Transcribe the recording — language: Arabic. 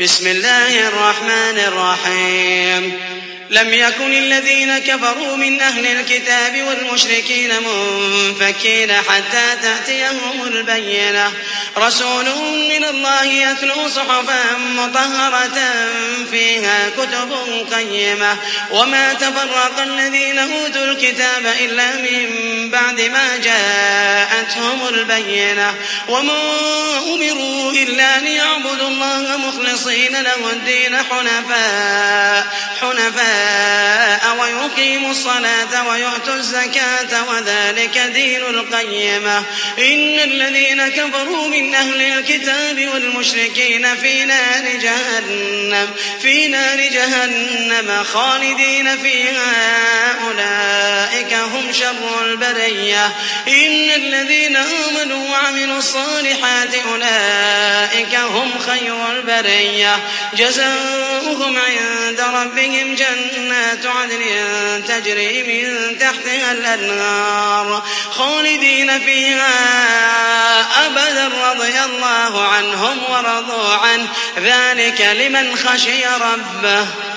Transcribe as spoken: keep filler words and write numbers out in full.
بسم الله الرحمن الرحيم لم يكن الذين كفروا من أهل الكتاب والمشركين منفكين حتى تأتيهم البينة رسول من الله يتلو صحفا مطهرة فيها كتب قيمة وما تفرق الذين أوتوا الكتاب إلا من بعد ما جاءتهم البينة وما أمروا إلا ليعبدوا الله مخلصين له الدين حنفاء حنفاء ويقيموا الصلاة ويؤتوا الزكاة وذلك دين القيمة إن الذين كفروا من أهل الكتاب والمشركين في نار جهنم في نار جهنم خالدين فيها أولئك هم شر البرية إن الذين آمنوا وعملوا الصالحات أولئك هم خير البرية جزاؤهم عند ربهم جنات عدن تجري من تحتها الأنهار خالدين فيها أبدا رضي الله عنهم ورضوا عنه ذلك لمن خشي ربه.